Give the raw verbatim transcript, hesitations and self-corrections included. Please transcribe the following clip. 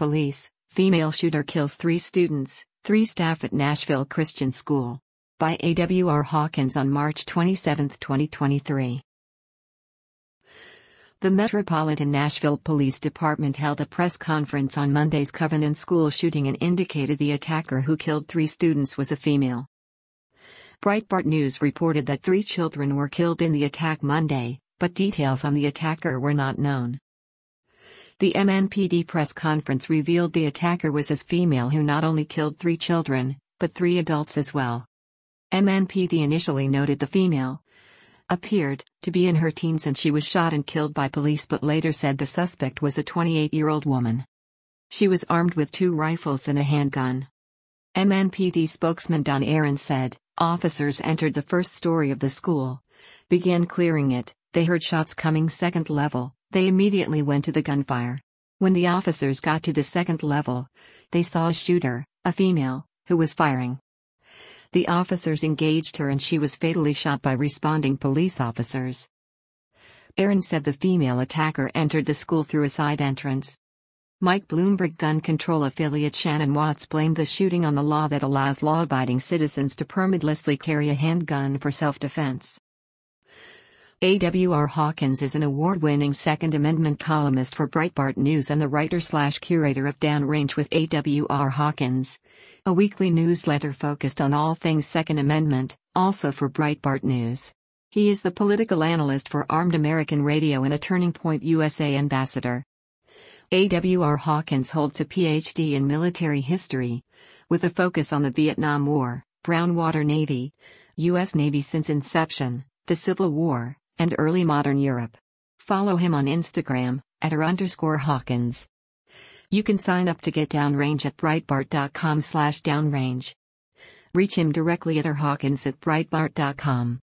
Police, female shooter kills three students, three staff at Nashville Christian School. By A W R Hawkins on March twenty-seventh, twenty twenty-three. The Metropolitan Nashville Police Department held a press conference on Monday's Covenant School shooting and indicated the attacker who killed three students was a female. Breitbart News reported that three children were killed in the attack Monday, but details on the attacker were not known. The M N P D press conference revealed the attacker was a female who not only killed three children, but three adults as well. M N P D initially noted the female appeared to be in her teens and she was shot and killed by police, but later said the suspect was a twenty-eight-year-old woman. She was armed with two rifles and a handgun. M N P D spokesman Don Aaron said, "Officers entered the first story of the school, began clearing it, they heard shots coming second level, they immediately went to the gunfire. When the officers got to the second level, they saw a shooter, a female, who was firing. The officers engaged her and she was fatally shot by responding police officers." Aaron said the female attacker entered the school through a side entrance. Mike Bloomberg gun control affiliate Shannon Watts blamed the shooting on the law that allows law-abiding citizens to permitlessly carry a handgun for self-defense. A W R Hawkins is an award-winning Second Amendment columnist for Breitbart News and the writer-slash-curator of Downrange with A W R Hawkins, a weekly newsletter focused on all things Second Amendment, also for Breitbart News. He is the political analyst for Armed American Radio and a Turning Point U S A ambassador. A W R Hawkins holds a P H D in military history, with a focus on the Vietnam War, Brown Water Navy, U S Navy since inception, the Civil War, and early modern Europe. Follow him on Instagram, at her underscore Hawkins. You can sign up to get Downrange at breitbart dot com slash downrange. Reach him directly at her Hawkins at breitbart dot com.